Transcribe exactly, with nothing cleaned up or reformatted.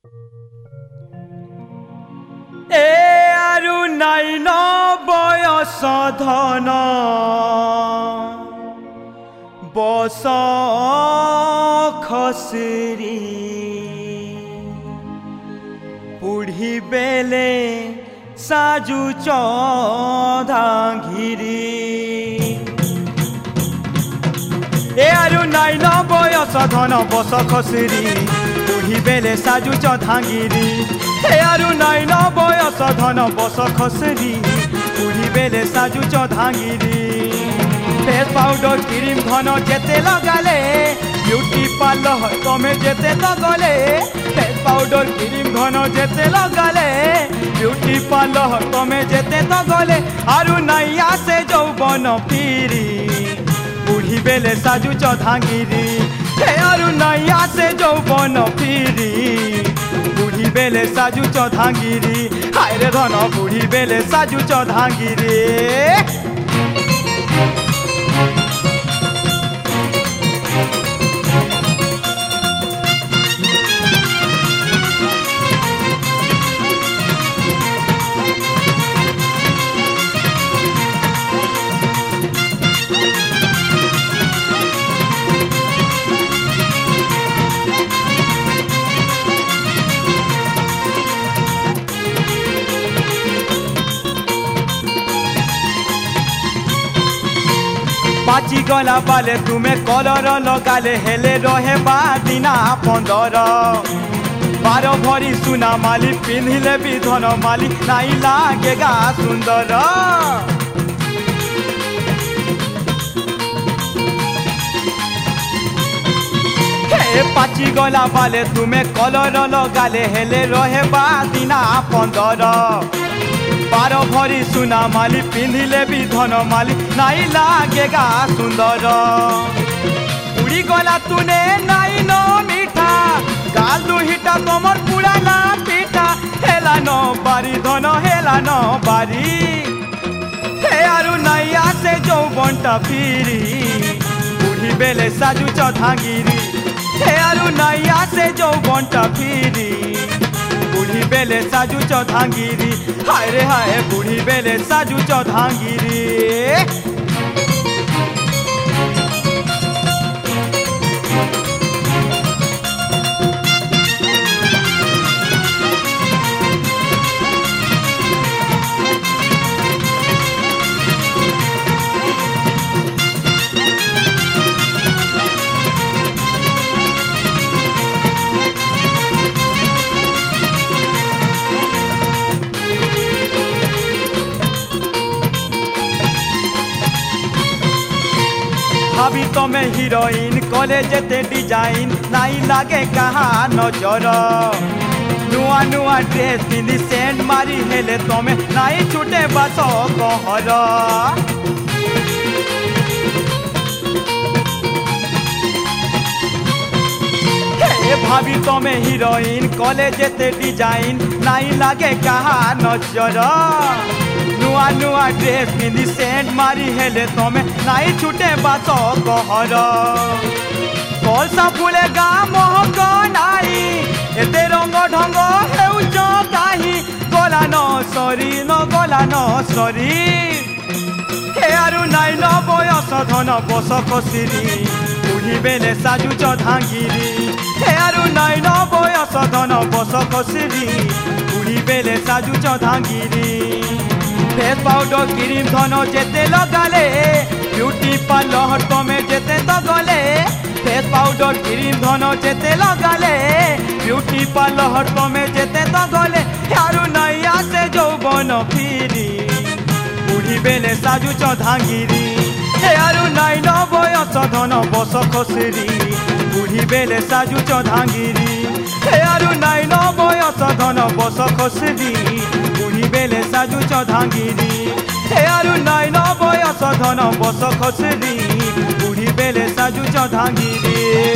এ আৰু নাই ন বয়স ধন বস খসৰি পুঢ়ি বেলে সাজু চধাঘিরি এ আৰু নাই ন বয়স ধন বস খসৰি পুঢ়ি বেলে সাজু চধাঘিরি এ আৰু নাই ন বয়স ধন বস খসরি পুঢ়ি বেলে সাজু চধাঘিরি फेस पाउडर क्रीम धन जेते लगाले ब्यूटी पार्लर तमे जेते लगले फेस पाउडर क्रीम धन जेते लगाले ब्यूटी पार्लर तमे जेते लगले आरु नहीं आसे यौवन फिरी बुढ़ी बेले साजु चधाघिरी हे आरु नहीं आसे यौवन फिरी बुढ़ी बेले साजु चधाघिरी हाय रे धन बुढ़ी बेले साजु चधाघिरी पाची गला बाले तुम्हें कलर लगाले हेले रहे बादिना पंदर बार भरी सुना माली पिंधिले भी धन माली नहीं लागेगा सुंदर हे पाची गला बाले तुम्हें कलर लगाले हेले रहे बादिना पंदर बार भरी सुना माली पिंधिले भी धन माली नहीं लागेगा सुंदर उड़ी गला तूने नहीं नो मीठा गाल दुहिटा कमर पुराना पीठा हेला न बारी धन हेला न बारी हे आरु नहीं आसे यौवनटा फिरी बुढ़ी बेले साजु चधाघिरी हे आरु नहीं आसे यौवनटा फिरी बुढ़ी बेले साजु चधाघिरी हाय रे हाय बुढ़ी बेले साजु चधाघिरी भाभी तमे हीरोइन कले जेते डिजाइन नहीं लागे कहा नजर नुआ नुआ ड्रेस पिंधि सेंट मारी हेले तमे नहीं छूटे बास कहर हे भाभी तमे हीरोइन कले जेते डिजाइन नहीं लागे कहा नजर नुआ नुआ ड्रेस पिंधि सेंट मारी हेले तमे नहीं छूटे बास कहर कलसा फुलेगा महक नाई एते रंग ढंग हेउच काहि गला न सरी न गला न सरी हे आरु नाई न बयस धन बस खसरी बुढ़ी बेले साजु चधाघिरी हे आरु नाई न बयस धन बस खसरी बुढ़ी बेले साजु चधाघिरी फेस पाउडर क्रीम धन जेते लगाले ब्यूटी पार्लर तमे जेते लगले फेस पाउडर क्रीम धन जेते लगाले ब्यूटी पार्लर तमे जेते लगले यारु नहीं आसे यौवन फिरी बुढ़ी बेले साजु चधाघिरी यारु नहीं न बयस धन बस खसरी बुढ़ी बेले साजु चधाघिरी यारु नहीं न बयस धन बस खसरी बुढ़ी बेले साजु चधाघिरी हे आरु नहीं न बयस धन बस खसरी बुढ़ी बेले साजु चधाघिरी।